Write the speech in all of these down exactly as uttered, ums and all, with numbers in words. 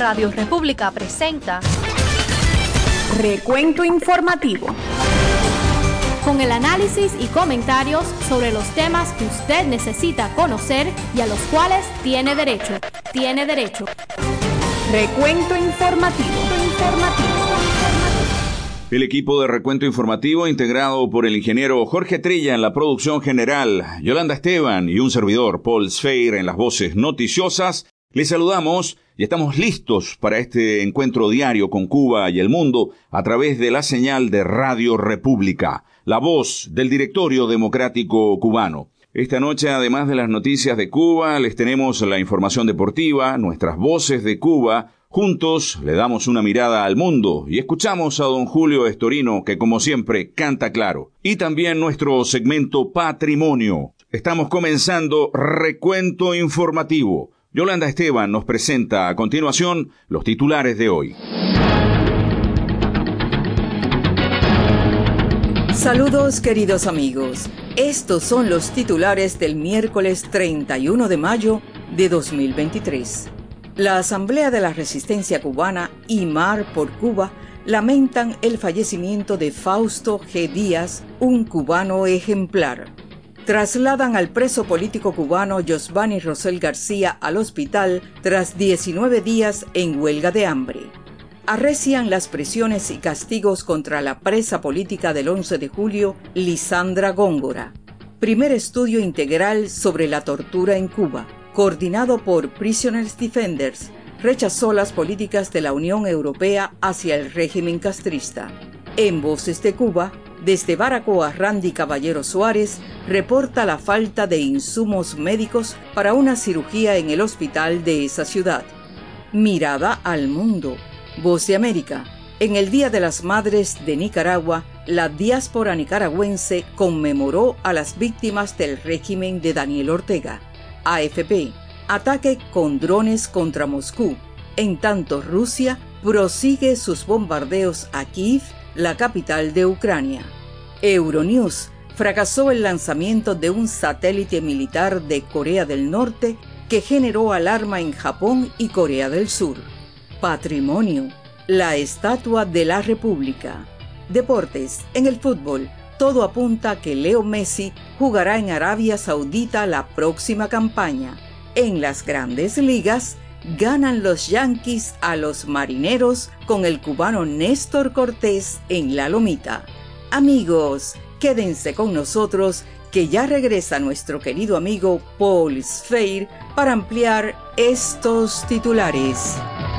Radio República presenta Recuento Informativo, con el análisis y comentarios sobre los temas que usted necesita conocer y a los cuales tiene derecho. Tiene derecho. Recuento Informativo. Informativo. El equipo de Recuento Informativo, integrado por el ingeniero Jorge Trilla en la producción general, Yolanda Esteban y un servidor, Paul Sfeir, en las voces noticiosas, les saludamos y estamos listos para este encuentro diario con Cuba y el mundo a través de la señal de Radio República, la voz del Directorio Democrático Cubano. Esta noche, además de las noticias de Cuba, les tenemos la información deportiva, nuestras voces de Cuba. Juntos le damos una mirada al mundo y escuchamos a don Julio Estorino, que como siempre canta claro. Y también nuestro segmento Patrimonio. Estamos comenzando Recuento Informativo. Yolanda Esteban nos presenta a continuación los titulares de hoy. Saludos, queridos amigos. Estos son los titulares del miércoles treinta y uno de mayo de dos mil veintitrés. La Asamblea de la Resistencia Cubana y Mar por Cuba lamentan el fallecimiento de Fausto G. Díaz, un cubano ejemplar. Trasladan al preso político cubano Josvany Rosell García al hospital tras diecinueve días en huelga de hambre. Arrecian las presiones y castigos contra la presa política del once de julio, Lisandra Góngora. Primer estudio integral sobre la tortura en Cuba, coordinado por Prisoners Defenders, rechazó las políticas de la Unión Europea hacia el régimen castrista. En Voces de Cuba, desde Baracoa, Randy Caballero Suárez reporta la falta de insumos médicos para una cirugía en el hospital de esa ciudad. Mirada al mundo. Voz de América. En el Día de las Madres de Nicaragua, la diáspora nicaragüense conmemoró a las víctimas del régimen de Daniel Ortega. A F P. Ataque con drones contra Moscú. En tanto, Rusia prosigue sus bombardeos a Kiev, la capital de Ucrania. Euronews. Fracasó el lanzamiento de un satélite militar de Corea del Norte que generó alarma en Japón y Corea del Sur. Patrimonio. La Estatua de la República. Deportes. En el fútbol, todo apunta a que Leo Messi jugará en Arabia Saudita la próxima campaña. En las Grandes Ligas, ganan los Yankees a los Marineros con el cubano Néstor Cortés en la lomita. Amigos, quédense con nosotros que ya regresa nuestro querido amigo Paul Sfeir para ampliar estos titulares.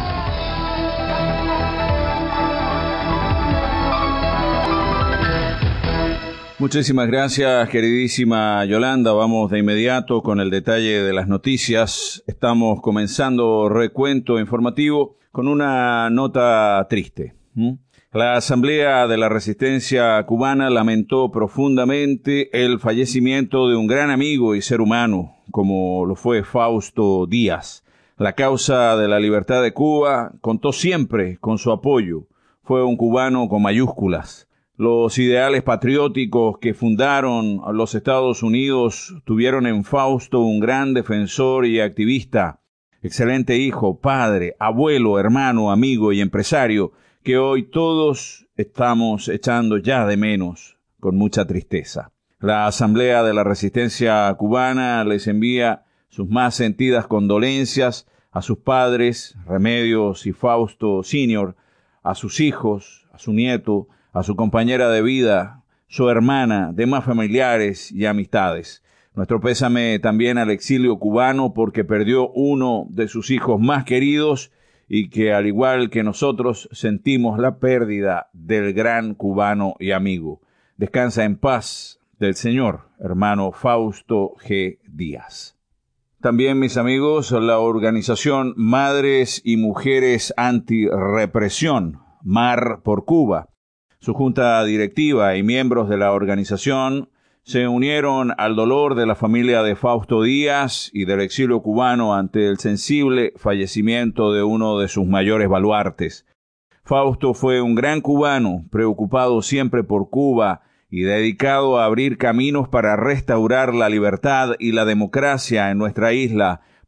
Muchísimas gracias, queridísima Yolanda. Vamos de inmediato con el detalle de las noticias. Estamos comenzando Recuento Informativo con una nota triste. ¿Mm? La Asamblea de la Resistencia Cubana lamentó profundamente el fallecimiento de un gran amigo y ser humano, como lo fue Fausto Díaz. La causa de la libertad de Cuba contó siempre con su apoyo. Fue un cubano con mayúsculas. Los ideales patrióticos que fundaron los Estados Unidos tuvieron en Fausto un gran defensor y activista, excelente hijo, padre, abuelo, hermano, amigo y empresario, que hoy todos estamos echando ya de menos con mucha tristeza. La Asamblea de la Resistencia Cubana les envía sus más sentidas condolencias a sus padres, Remedios y Fausto Senior, a sus hijos, a su nieto, a su compañera de vida, su hermana, demás familiares y amistades. Nuestro pésame también al exilio cubano porque perdió uno de sus hijos más queridos y que, al igual que nosotros, sentimos la pérdida del gran cubano y amigo. Descansa en paz del Señor, hermano Fausto G. Díaz. También, mis amigos, la organización Madres y Mujeres Antirrepresión, Mar por Cuba, su junta directiva y miembros de la organización se unieron al dolor de la familia de Fausto Díaz y del exilio cubano ante el sensible fallecimiento de uno de sus mayores baluartes. Fausto fue un gran cubano, preocupado siempre por Cuba y dedicado a abrir caminos para restaurar la libertad y la democracia en nuestra isla,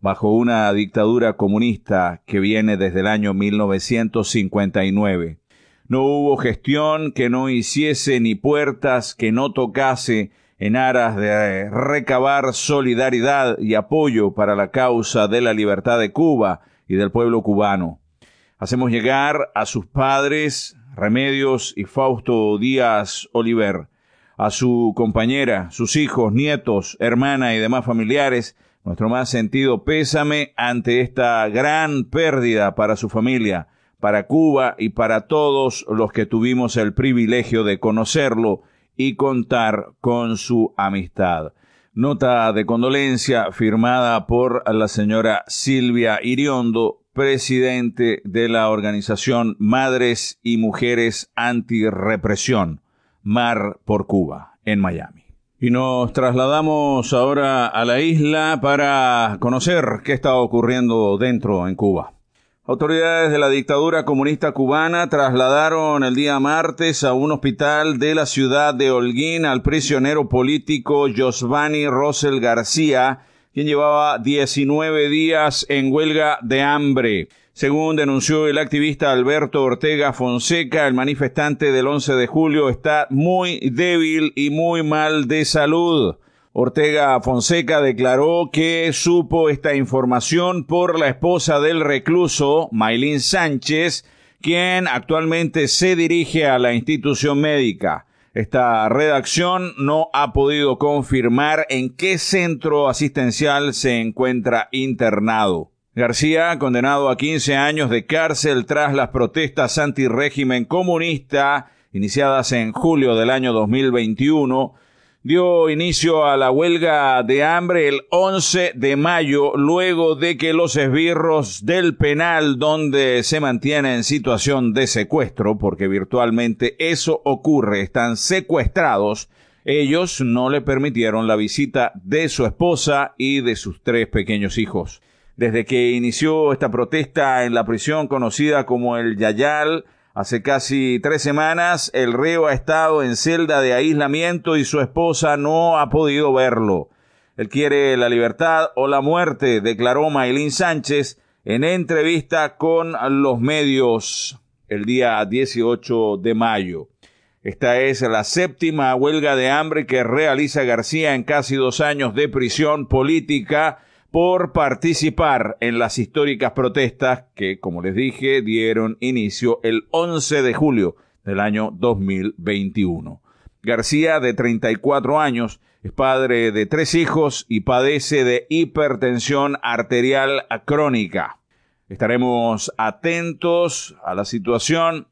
bajo una dictadura comunista que viene desde el año mil novecientos cincuenta y nueve. No hubo gestión que no hiciese ni puertas que no tocase en aras de recabar solidaridad y apoyo para la causa de la libertad de Cuba y del pueblo cubano. Hacemos llegar a sus padres, Remedios y Fausto Díaz Oliver, a su compañera, sus hijos, nietos, hermana y demás familiares, nuestro más sentido pésame ante esta gran pérdida para su familia, para Cuba y para todos los que tuvimos el privilegio de conocerlo y contar con su amistad. Nota de condolencia firmada por la señora Silvia Iriondo, presidente de la organización Madres y Mujeres Antirrepresión, Mar por Cuba, en Miami. Y nos trasladamos ahora a la isla para conocer qué está ocurriendo dentro en Cuba. Autoridades de la dictadura comunista cubana trasladaron el día martes a un hospital de la ciudad de Holguín al prisionero político Josvany Rosell García, quien llevaba diecinueve días en huelga de hambre. Según denunció el activista Alberto Ortega Fonseca, el manifestante del once de julio está muy débil y muy mal de salud. Ortega Fonseca declaró que supo esta información por la esposa del recluso, Maylin Sánchez, quien actualmente se dirige a la institución médica. Esta redacción no ha podido confirmar en qué centro asistencial se encuentra internado. García, condenado a quince años de cárcel tras las protestas antirrégimen comunista iniciadas en julio del año dos mil veintiuno, dio inicio a la huelga de hambre el once de mayo, luego de que los esbirros del penal donde se mantiene en situación de secuestro, porque virtualmente eso ocurre, están secuestrados, ellos no le permitieron la visita de su esposa y de sus tres pequeños hijos. Desde que inició esta protesta en la prisión conocida como el Yayal, hace casi tres semanas, el reo ha estado en celda de aislamiento y su esposa no ha podido verlo. Él quiere la libertad o la muerte, declaró Maylin Sánchez en entrevista con los medios el día dieciocho de mayo. Esta es la séptima huelga de hambre que realiza García en casi dos años de prisión política por participar en las históricas protestas que, como les dije, dieron inicio el once de julio del año dos mil veintiuno. García, de treinta y cuatro años, es padre de tres hijos y padece de hipertensión arterial crónica. Estaremos atentos a la situación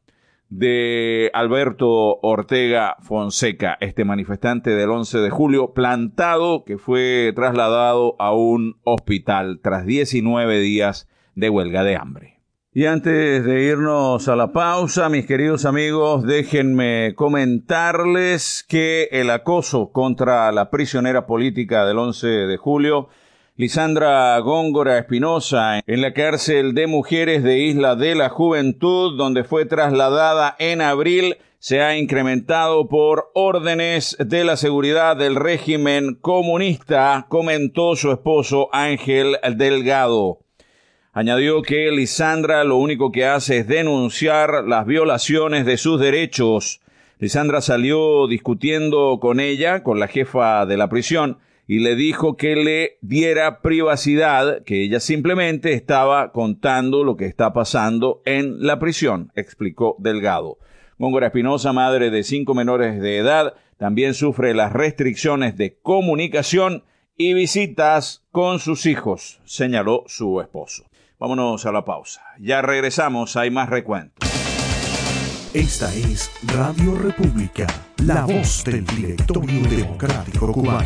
de Alberto Ortega Fonseca, este manifestante del once de julio, plantado, que fue trasladado a un hospital tras diecinueve días de huelga de hambre. Y antes de irnos a la pausa, mis queridos amigos, déjenme comentarles que el acoso contra la prisionera política del once de julio, Lisandra Góngora Espinosa, en la cárcel de mujeres de Isla de la Juventud, donde fue trasladada en abril, se ha incrementado por órdenes de la seguridad del régimen comunista, comentó su esposo Ángel Delgado. Añadió que Lisandra lo único que hace es denunciar las violaciones de sus derechos. Lisandra salió discutiendo con ella, con la jefa de la prisión, y le dijo que le diera privacidad, que ella simplemente estaba contando lo que está pasando en la prisión, explicó Delgado. Góngora Espinosa, madre de cinco menores de edad, también sufre las restricciones de comunicación y visitas con sus hijos, señaló su esposo. Vámonos a la pausa. Ya regresamos, hay más recuento. Esta es Radio República, la voz del Directorio Democrático Cubano.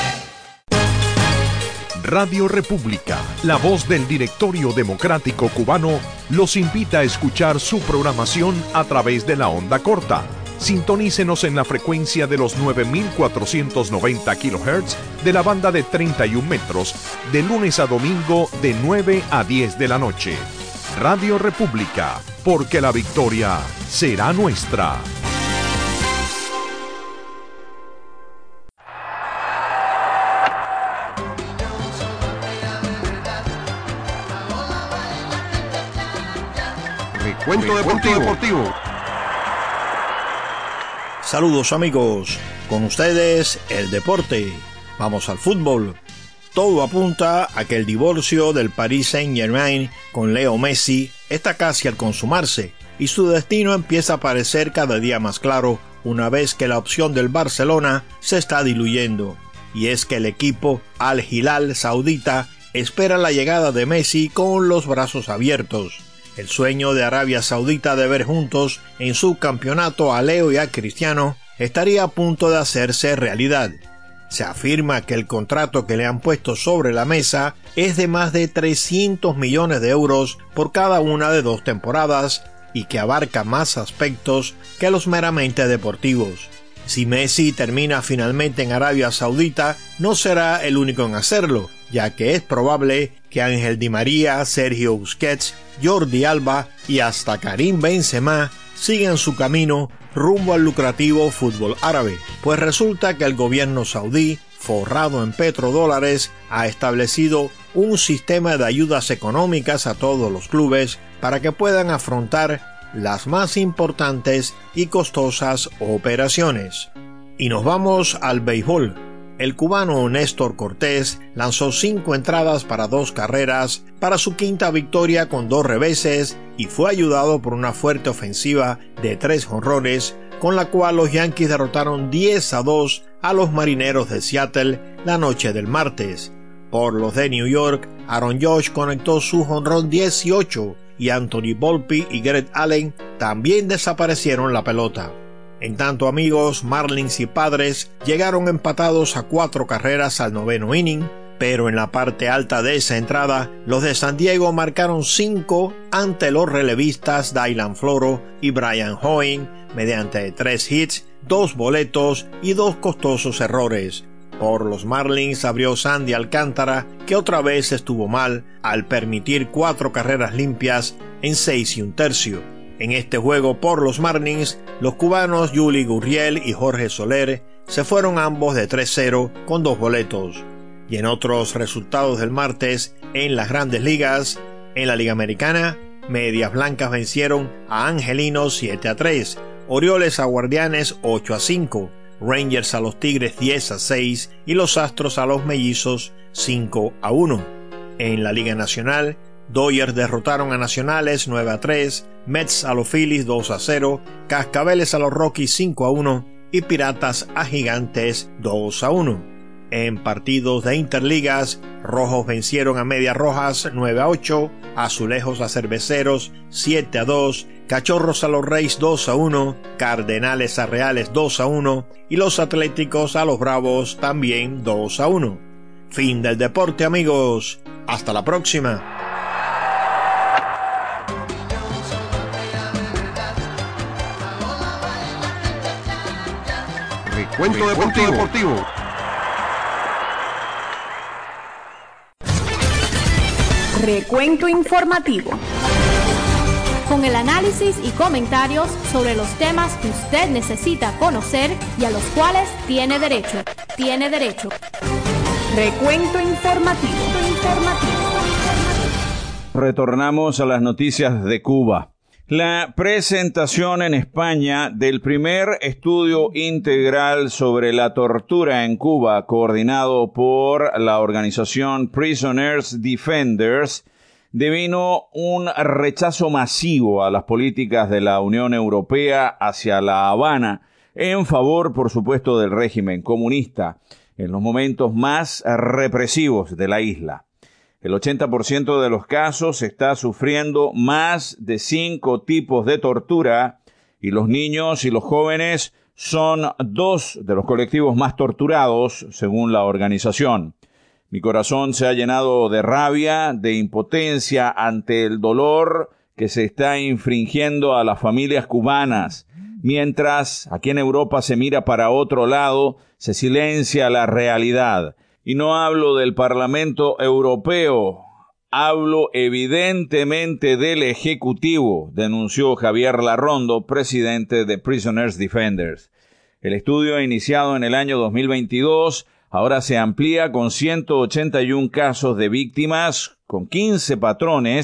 Radio República, la voz del Directorio Democrático Cubano, los invita a escuchar su programación a través de la onda corta. Sintonícenos en la frecuencia de los nueve mil cuatrocientos noventa kilohertz de la banda de treinta y un metros, de lunes a domingo de nueve a diez de la noche. Radio República, porque la victoria será nuestra. Recuento deportivo. deportivo. Saludos amigos, con ustedes el deporte. Vamos al fútbol. Todo apunta a que el divorcio del Paris Saint-Germain con Leo Messi está casi al consumarse y su destino empieza a parecer cada día más claro una vez que la opción del Barcelona se está diluyendo. Y es que el equipo Al Hilal saudita espera la llegada de Messi con los brazos abiertos. El sueño de Arabia Saudita de ver juntos en su campeonato a Leo y a Cristiano estaría a punto de hacerse realidad. Se afirma que el contrato que le han puesto sobre la mesa es de más de trescientos millones de euros por cada una de dos temporadas y que abarca más aspectos que los meramente deportivos. Si Messi termina finalmente en Arabia Saudita, no será el único en hacerlo, ya que es probable que Ángel Di María, Sergio Busquets, Jordi Alba y hasta Karim Benzema sigan su camino rumbo al lucrativo fútbol árabe, pues resulta que el gobierno saudí, forrado en petrodólares, ha establecido un sistema de ayudas económicas a todos los clubes para que puedan afrontar las más importantes y costosas operaciones. Y nos vamos al béisbol. El cubano Néstor Cortés lanzó cinco entradas para dos carreras para su quinta victoria con dos reveses y fue ayudado por una fuerte ofensiva de tres jonrones, con la cual los Yankees derrotaron diez a dos a los Marineros de Seattle la noche del martes. Por los de New York, Aaron Judge conectó su jonrón dieciocho y Anthony Volpe y Garrett Allen también desaparecieron la pelota. En tanto amigos, Marlins y Padres llegaron empatados a cuatro carreras al noveno inning, pero en la parte alta de esa entrada, los de San Diego marcaron cinco ante los relevistas Dylan Floro y Brian Hoying mediante tres hits, dos boletos y dos costosos errores. Por los Marlins abrió Sandy Alcántara, que otra vez estuvo mal al permitir cuatro carreras limpias en seis y un tercio. En este juego por los Marlins, los cubanos Yuli Gurriel y Jorge Soler se fueron ambos de tres cero con dos boletos. Y en otros resultados del martes, en las grandes ligas, en la Liga Americana, Medias Blancas vencieron a Angelinos siete a tres, Orioles a Guardianes ocho a cinco, Rangers a los Tigres diez a seis y los Astros a los Mellizos cinco a uno. En la Liga Nacional, Dodgers derrotaron a Nacionales nueve a tres, Mets a los Phillies dos a cero, Cascabeles a los Rockies cinco a uno y Piratas a Gigantes dos a uno. En partidos de Interligas, Rojos vencieron a Medias Rojas nueve a ocho, Azulejos a Cerveceros siete a dos, Cachorros a los Reyes dos a uno, Cardenales a Reales dos a uno y los Atléticos a los Bravos también dos a uno. Fin del deporte amigos, hasta la próxima. Recuento deportivo. deportivo. Recuento informativo. Con el análisis y comentarios sobre los temas que usted necesita conocer y a los cuales tiene derecho. Tiene derecho. Recuento informativo. Informativo. Retornamos a las noticias de Cuba. La presentación en España del primer estudio integral sobre la tortura en Cuba, coordinado por la organización Prisoners Defenders, devino un rechazo masivo a las políticas de la Unión Europea hacia La Habana, en favor, por supuesto, del régimen comunista, en los momentos más represivos de la isla. El ochenta por ciento de los casos está sufriendo más de cinco tipos de tortura y los niños y los jóvenes son dos de los colectivos más torturados, según la organización. Mi corazón se ha llenado de rabia, de impotencia ante el dolor que se está infringiendo a las familias cubanas. Mientras aquí en Europa se mira para otro lado, se silencia la realidad. Y no hablo del Parlamento Europeo, hablo evidentemente del Ejecutivo, denunció Javier Larrondo, presidente de Prisoners Defenders. El estudio iniciado en el año dos mil veintidós ahora se amplía con ciento ochenta y uno casos de víctimas, con quince patrones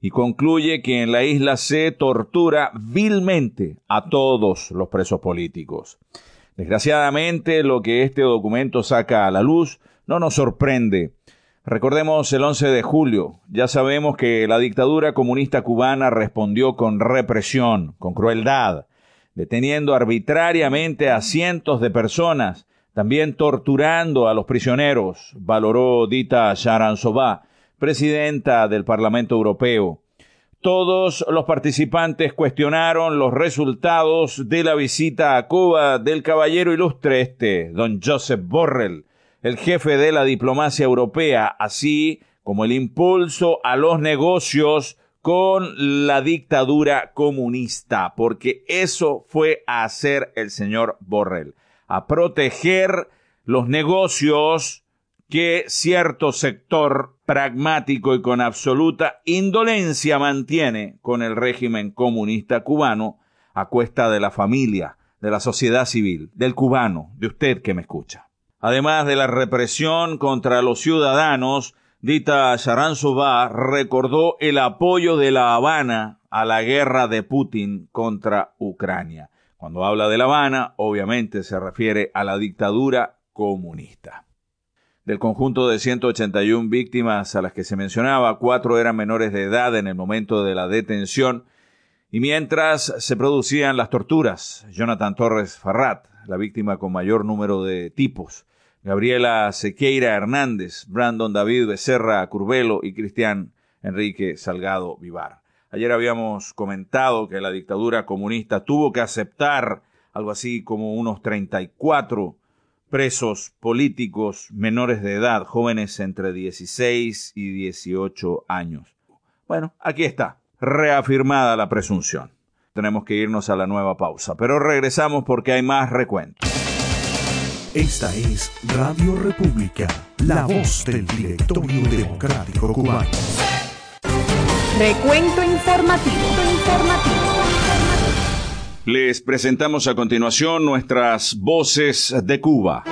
y concluye que en la isla se tortura vilmente a todos los presos políticos. Desgraciadamente, lo que este documento saca a la luz no nos sorprende. Recordemos el once de julio. Ya sabemos que la dictadura comunista cubana respondió con represión, con crueldad, deteniendo arbitrariamente a cientos de personas, también torturando a los prisioneros, valoró Dita Sharanzová, presidenta del Parlamento Europeo. Todos los participantes cuestionaron los resultados de la visita a Cuba del caballero ilustre este, don Josep Borrell, el jefe de la diplomacia europea, así como el impulso a los negocios con la dictadura comunista, porque eso fue a hacer el señor Borrell, a proteger los negocios que cierto sector pragmático y con absoluta indolencia mantiene con el régimen comunista cubano a cuesta de la familia, de la sociedad civil, del cubano, de usted que me escucha. Además de la represión contra los ciudadanos, Dita Sharanzová recordó el apoyo de La Habana a la guerra de Putin contra Ucrania. Cuando habla de La Habana, obviamente se refiere a la dictadura comunista. Del conjunto de ciento ochenta y una víctimas a las que se mencionaba, cuatro eran menores de edad en el momento de la detención, y mientras se producían las torturas, Jonathan Torres Farrat, la víctima con mayor número de tipos, Gabriela Sequeira Hernández, Brandon David Becerra Curbelo y Cristian Enrique Salgado Vivar. Ayer habíamos comentado que la dictadura comunista tuvo que aceptar algo así como unos treinta y cuatro presos políticos menores de edad, jóvenes entre dieciséis y dieciocho años. Bueno, aquí está, reafirmada la presunción. Tenemos que irnos a la nueva pausa, pero regresamos porque hay más recuento. Esta es Radio República, la voz del Directorio Democrático Cubano. Recuento informativo. informativo. Les presentamos a continuación nuestras voces de Cuba.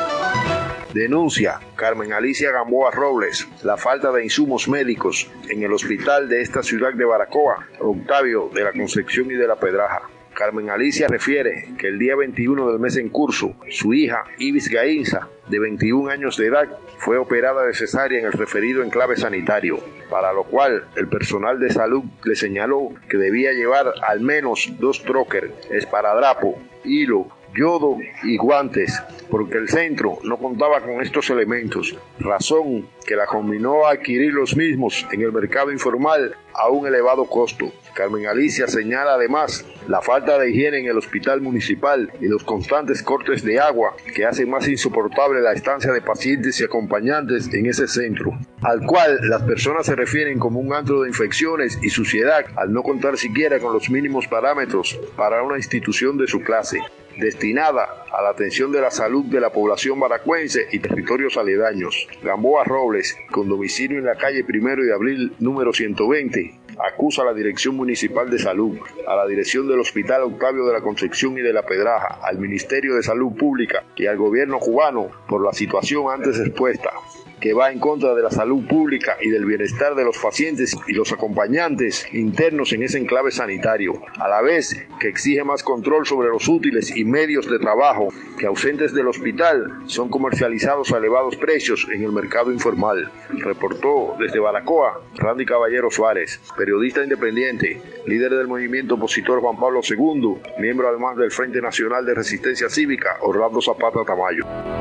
Denuncia Carmen Alicia Gamboa Robles la falta de insumos médicos en el hospital de esta ciudad de Baracoa, Octavio de la Concepción y de la Pedraja. Carmen Alicia refiere que el día veintiuno del mes en curso, su hija Ibis Gainza, de veintiún años de edad, fue operada de cesárea en el referido enclave sanitario, para lo cual el personal de salud le señaló que debía llevar al menos dos troker, esparadrapo, hilo, yodo y guantes, porque el centro no contaba con estos elementos, razón que la conminó a adquirir los mismos en el mercado informal a un elevado costo. Carmen Alicia señala además la falta de higiene en el hospital municipal y los constantes cortes de agua que hacen más insoportable la estancia de pacientes y acompañantes en ese centro, al cual las personas se refieren como un antro de infecciones y suciedad al no contar siquiera con los mínimos parámetros para una institución de su clase, destinada a la atención de la salud de la población baracuense y territorios aledaños. Gamboa Robles, con domicilio en la calle Primero de Abril número ciento veinte, acusa a la Dirección Municipal de Salud, a la Dirección del Hospital Octavio de la Concepción y de la Pedraja, al Ministerio de Salud Pública y al gobierno cubano por la situación antes expuesta, que va en contra de la salud pública y del bienestar de los pacientes y los acompañantes internos en ese enclave sanitario, a la vez que exige más control sobre los útiles y medios de trabajo que, ausentes del hospital, son comercializados a elevados precios en el mercado informal. Reportó desde Baracoa Randy Caballero Suárez, periodista independiente, líder del movimiento opositor Juan Pablo segundo, miembro además del Frente Nacional de Resistencia Cívica Orlando Zapata Tamayo.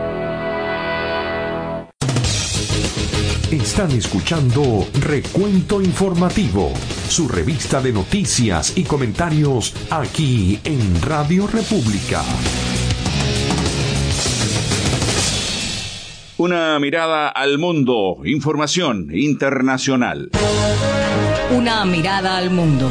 Están escuchando Recuento Informativo, su revista de noticias y comentarios aquí en Radio República. Una mirada al mundo, información internacional. Una mirada al mundo.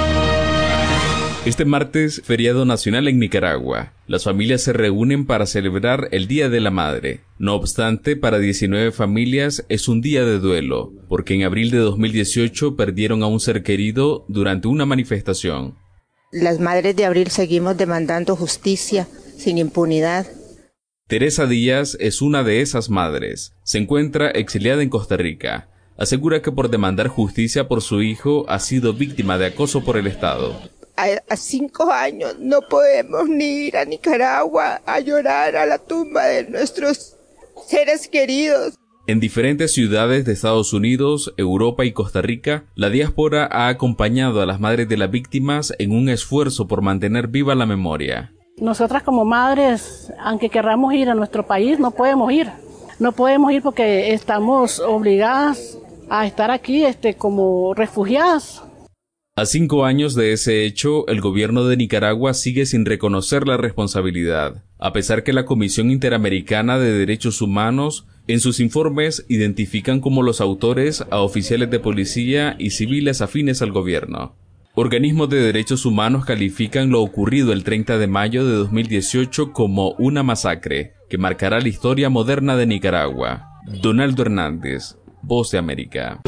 Este martes, feriado nacional en Nicaragua. Las familias se reúnen para celebrar el Día de la Madre. No obstante, para diecinueve familias es un día de duelo, porque en abril de dos mil dieciocho perdieron a un ser querido durante una manifestación. Las madres de abril seguimos demandando justicia sin impunidad. Teresa Díaz es una de esas madres. Se encuentra exiliada en Costa Rica. asegura que por demandar justicia por su hijo ha sido víctima de acoso por el Estado. A, a cinco años no podemos ni ir a Nicaragua a llorar a la tumba de nuestros seres queridos. En diferentes ciudades de Estados Unidos, Europa y Costa Rica, la diáspora ha acompañado a las madres de las víctimas en un esfuerzo por mantener viva la memoria. Nosotras como madres, aunque querramos ir a nuestro país, no podemos ir. No podemos ir porque estamos obligadas a estar aquí este, como refugiadas. A cinco años de ese hecho, el gobierno de Nicaragua sigue sin reconocer la responsabilidad, a pesar que la Comisión Interamericana de Derechos Humanos en sus informes identifican como los autores a oficiales de policía y civiles afines al gobierno. Organismos de derechos humanos califican lo ocurrido el treinta de mayo de dos mil dieciocho como una masacre que marcará la historia moderna de Nicaragua. Donaldo Hernández, Voz de América.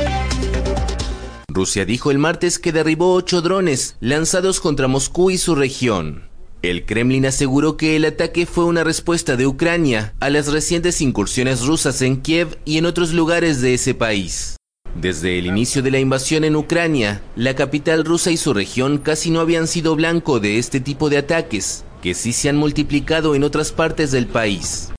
Rusia dijo el martes que derribó ocho drones lanzados contra Moscú y su región. El Kremlin aseguró que el ataque fue una respuesta de Ucrania a las recientes incursiones rusas en Kiev y en otros lugares de ese país. Desde el inicio de la invasión en Ucrania, la capital rusa y su región casi no habían sido blanco de este tipo de ataques, que sí se han multiplicado en otras partes del país.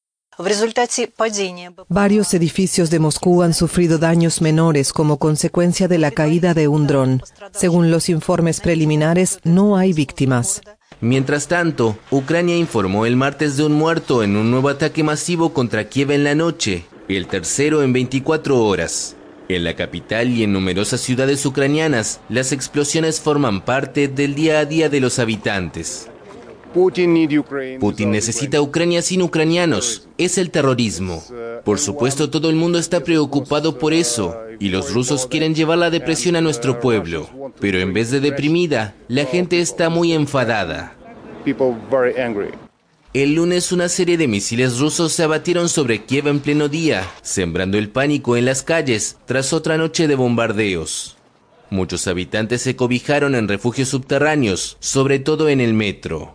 Varios edificios de Moscú han sufrido daños menores como consecuencia de la caída de un dron. Según los informes preliminares, no hay víctimas. Mientras tanto, Ucrania informó el martes de un muerto en un nuevo ataque masivo contra Kiev en la noche, el tercero en veinticuatro horas. En la capital y en numerosas ciudades ucranianas, las explosiones forman parte del día a día de los habitantes. Putin necesita Ucrania sin ucranianos. Es el terrorismo. Por supuesto, todo el mundo está preocupado por eso, y los rusos quieren llevar la depresión a nuestro pueblo. Pero en vez de deprimida, la gente está muy enfadada. El lunes una serie de misiles rusos se abatieron sobre Kiev en pleno día, sembrando el pánico en las calles tras otra noche de bombardeos. Muchos habitantes se cobijaron en refugios subterráneos, sobre todo en el metro.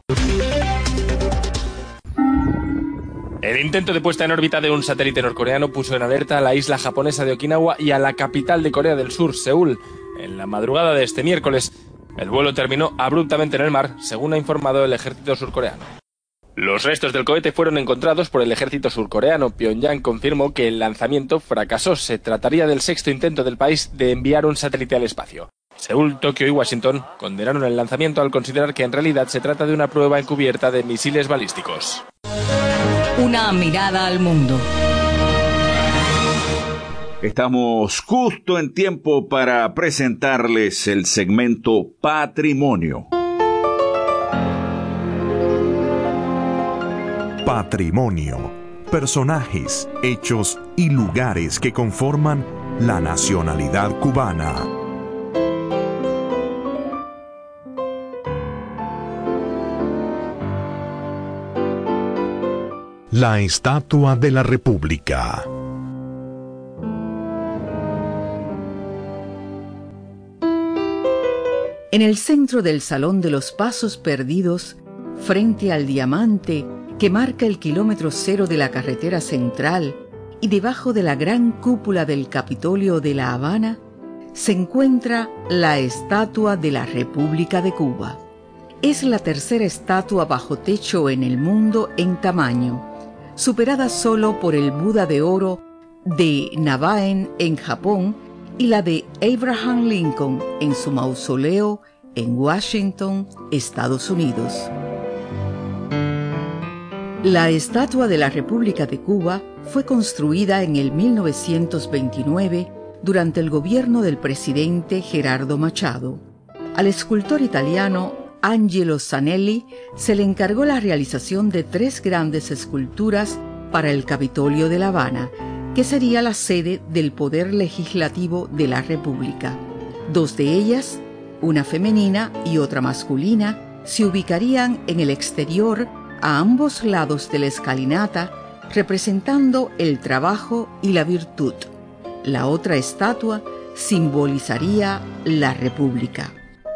El intento de puesta en órbita de un satélite norcoreano puso en alerta a la isla japonesa de Okinawa y a la capital de Corea del Sur, Seúl, en la madrugada de este miércoles. El vuelo terminó abruptamente en el mar, según ha informado el ejército surcoreano. Los restos del cohete fueron encontrados por el ejército surcoreano. Pyongyang confirmó que el lanzamiento fracasó. Se trataría del sexto intento del país de enviar un satélite al espacio. Seúl, Tokio y Washington condenaron el lanzamiento al considerar que en realidad se trata de una prueba encubierta de misiles balísticos. Una mirada al mundo. Estamos justo en tiempo para presentarles el segmento Patrimonio. Patrimonio. Personajes, hechos y lugares que conforman la nacionalidad cubana. La Estatua de la República. En el centro del Salón de los Pasos Perdidos, frente al diamante que marca el kilómetro cero de la carretera central y debajo de la gran cúpula del Capitolio de La Habana, se encuentra la Estatua de la República de Cuba. Es la tercera estatua bajo techo en el mundo en tamaño, superada solo por el Buda de oro de Navaen en Japón y la de Abraham Lincoln en su mausoleo en Washington, Estados Unidos. La Estatua de la República de Cuba fue construida en el mil novecientos veintinueve durante el gobierno del presidente Gerardo Machado. Al escultor italiano Angelo Zanelli se le encargó la realización de tres grandes esculturas para el Capitolio de La Habana, que sería la sede del poder legislativo de la República. Dos de ellas, una femenina y otra masculina, se ubicarían en el exterior a ambos lados de la escalinata, representando el trabajo y la virtud. La otra estatua simbolizaría la República.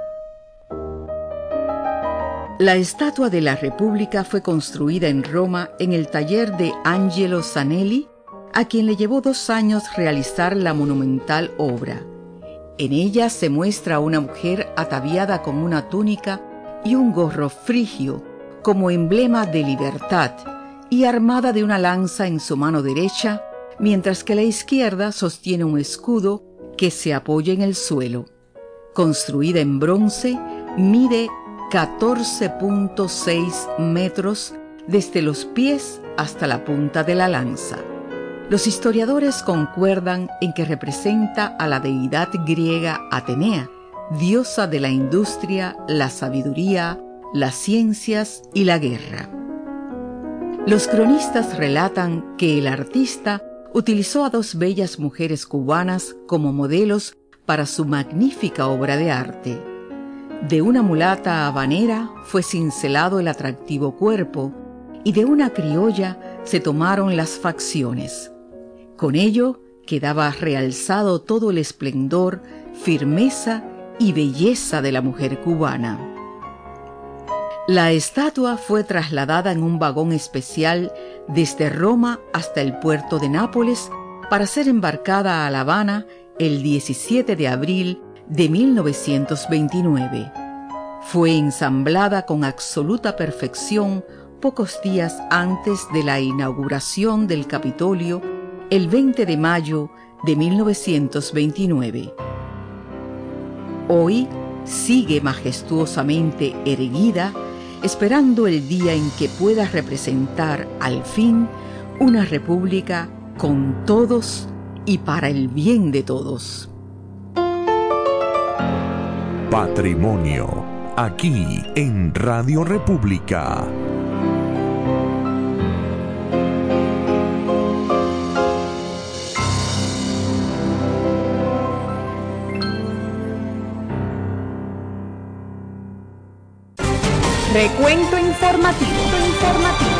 La Estatua de la República fue construida en Roma en el taller de Angelo Zanelli a quien le llevó dos años realizar la monumental obra. En ella se muestra a una mujer ataviada con una túnica y un gorro frigio como emblema de libertad y armada de una lanza en su mano derecha, mientras que la izquierda sostiene un escudo que se apoya en el suelo. Construida en bronce, mide catorce punto seis metros desde los pies hasta la punta de la lanza. Los historiadores concuerdan en que representa a la deidad griega Atenea, diosa de la industria, la sabiduría, las ciencias y la guerra. Los cronistas relatan que el artista utilizó a dos bellas mujeres cubanas como modelos para su magnífica obra de arte. De una mulata habanera fue cincelado el atractivo cuerpo y de una criolla se tomaron las facciones. Con ello quedaba realzado todo el esplendor, firmeza y belleza de la mujer cubana. La estatua fue trasladada en un vagón especial desde Roma hasta el puerto de Nápoles para ser embarcada a La Habana el diecisiete de abril de mil novecientos veintinueve. Fue ensamblada con absoluta perfección pocos días antes de la inauguración del Capitolio el veinte de mayo de mil novecientos veintinueve. Hoy sigue majestuosamente erguida, esperando el día en que pueda representar al fin una república con todos y para el bien de todos. Patrimonio, aquí en Radio República. Recuento informativo. informativo.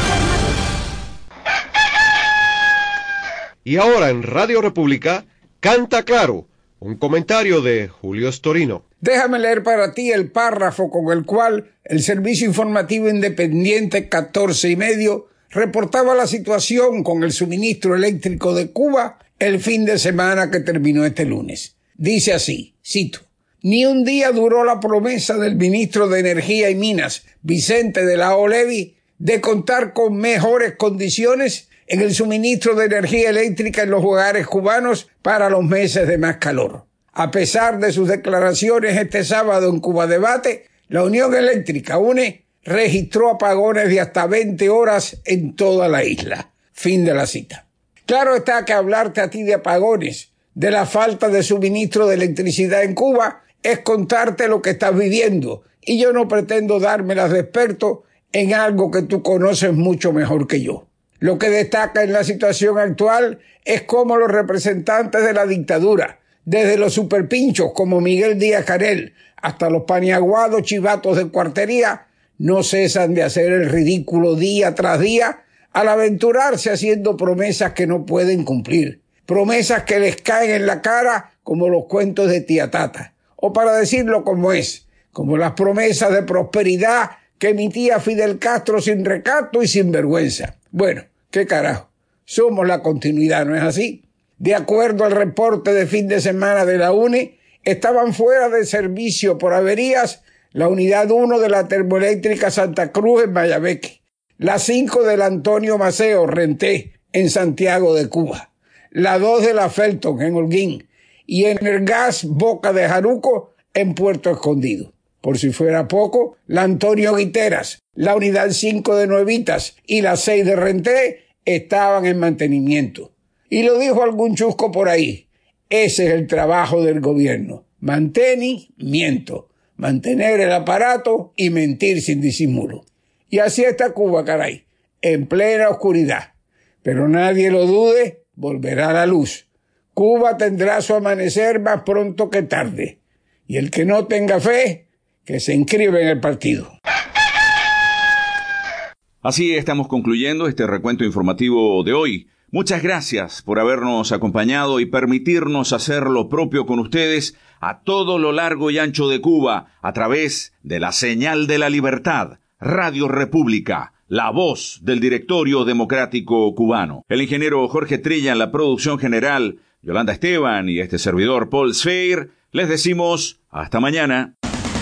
Y ahora en Radio República, Canta Claro, un comentario de Julio Storino. Déjame leer para ti el párrafo con el cual el Servicio Informativo Independiente catorce y medio reportaba la situación con el suministro eléctrico de Cuba el fin de semana que terminó este lunes. Dice así, cito: ni un día duró la promesa del ministro de Energía y Minas, Vicente de la O Levi, de contar con mejores condiciones en el suministro de energía eléctrica en los hogares cubanos para los meses de más calor. A pesar de sus declaraciones este sábado en Cuba Debate, la Unión Eléctrica UNE registró apagones de hasta veinte horas en toda la isla. Fin de la cita. Claro está que hablarte a ti de apagones, de la falta de suministro de electricidad en Cuba, es contarte lo que estás viviendo, y yo no pretendo dármelas de experto en algo que tú conoces mucho mejor que yo. Lo que destaca en la situación actual es cómo los representantes de la dictadura, desde los superpinchos como Miguel Díaz-Canel hasta los paniaguados chivatos de cuartería, no cesan de hacer el ridículo día tras día al aventurarse haciendo promesas que no pueden cumplir, promesas que les caen en la cara como los cuentos de tía Tata. O para decirlo como es, como las promesas de prosperidad que emitía Fidel Castro sin recato y sin vergüenza. Bueno, qué carajo, somos la continuidad, ¿no es así? De acuerdo al reporte de fin de semana de la UNE, estaban fuera de servicio por averías la unidad uno de la termoeléctrica Santa Cruz en Mayabeque, la cinco del Antonio Maceo Renté en Santiago de Cuba, la dos de la Felton en Holguín, y en el gas Boca de Jaruco en Puerto Escondido. Por si fuera poco, la Antonio Guiteras, la unidad cinco de Nuevitas y la seis de Renté estaban en mantenimiento. Y lo dijo algún chusco por ahí, ese es el trabajo del gobierno, mantenimiento, mantener el aparato y mentir sin disimulo. Y así está Cuba, caray, en plena oscuridad. Pero nadie lo dude, volverá la luz. Cuba tendrá su amanecer más pronto que tarde. Y el que no tenga fe, que se inscriba en el partido. Así estamos concluyendo este recuento informativo de hoy. Muchas gracias por habernos acompañado y permitirnos hacer lo propio con ustedes a todo lo largo y ancho de Cuba a través de la señal de la libertad, Radio República, la voz del Directorio Democrático Cubano. El ingeniero Jorge Trilla en la producción general, Yolanda Esteban y este servidor Paul Sfeir, les decimos hasta mañana.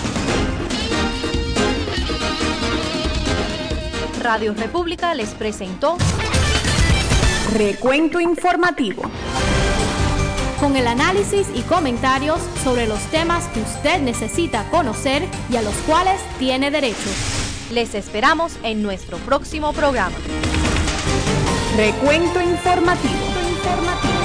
Radio República les presentó Recuento Informativo, con el análisis y comentarios sobre los temas que usted necesita conocer y a los cuales tiene derecho. Les esperamos en nuestro próximo programa. Recuento Informativo. Informativo.